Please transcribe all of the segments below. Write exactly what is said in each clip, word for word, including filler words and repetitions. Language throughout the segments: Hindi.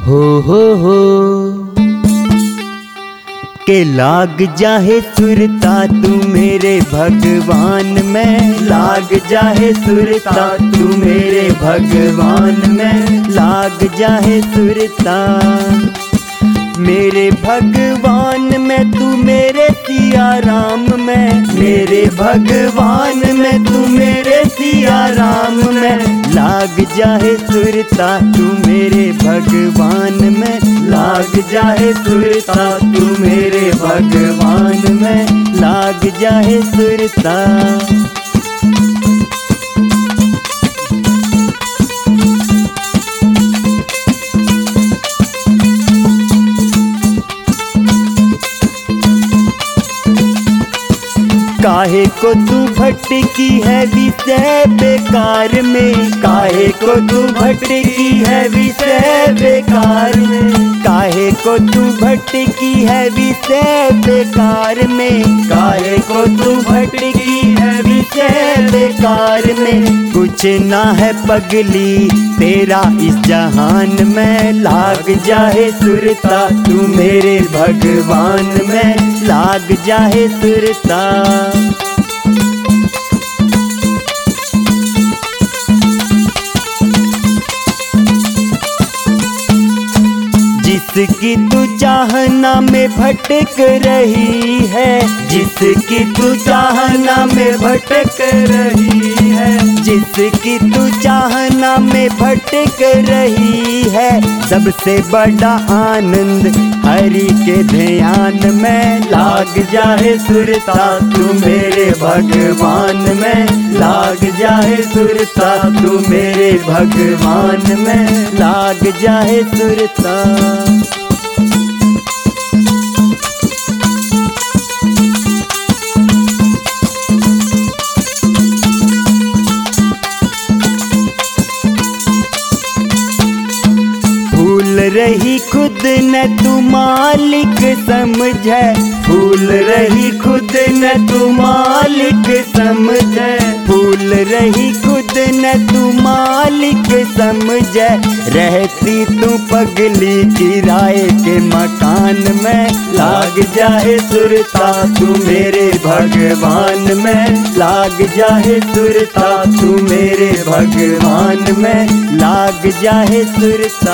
हो हो हो के लाग जाहे सुरता तू मेरे भगवान में, लाग जाहे सुरता तू मेरे भगवान में, लाग जाहे सुरता मेरे भगवान में तू मेरे सिया राम में, मेरे भगवान में तू मेरे सिया राम में, लाग जाहे सुरता तू मेरे भगवान में, लाग जाहे सुरता तू मेरे भगवान में, लाग जाहे सुरता। काहे को तू भटकी है विषय बेकार में, काहे को तू भटकी है विषय बेकार में, काहे को तू भटकी है विषय बेकार में, काहे को तू भटकी है विषय बेकार में, कुछ ना है पगली तेरा इस जहान में, लाग जाहे सुरता तू मेरे भगवान में, लाग जाहे सुरता। जिसकी तू चाहना में भटक रही है, जिसकी तू चाहना में भटक रही है, जिसकी तू चाहना में भटक रही है, सबसे बड़ा आनंद हरि के ध्यान में, लाग जाए सुरता तू मेरे भगवान में, लाग जाए सुरता तू मेरे भगवान में, लाग जाए सुरता। भूल रही खुद न तू मालिक समझे, भूल रही खुद न तू मालिक समझे, भूल रही खुद न तू मालिक समझे, रहती तू पगली किराए के मकान में, लाग जाए सुरता तू मेरे भगवान में, लाग जाए सुरता तू मेरे भगवान में, लाग जाए सुरता।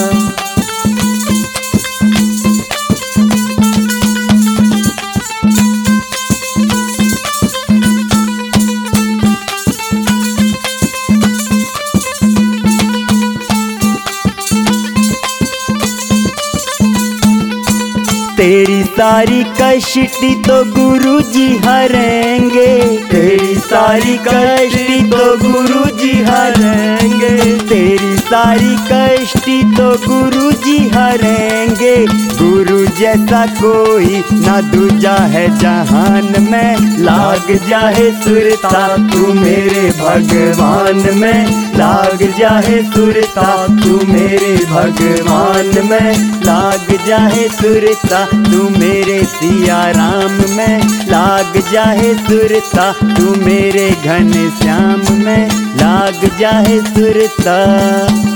तेरी सारी कष्टी तो गुरु जी हरेंगे, तेरी सारी कष्टी तो गुरु जी हरेंगे, तेरी सारी कष्टी तो गुरु जी हरेंगे, गुरु जैसा कोई ना दूजा है जहान में, लाग जाए सुरता तू मेरे भगवान में, लाग जाए सुरता तू मेरे भगवान में, लाग जाए सुरता तू मेरे सिया राम में, लाग जाए सुरता तू मेरे घन श्याम में, लाग जाए सुरता।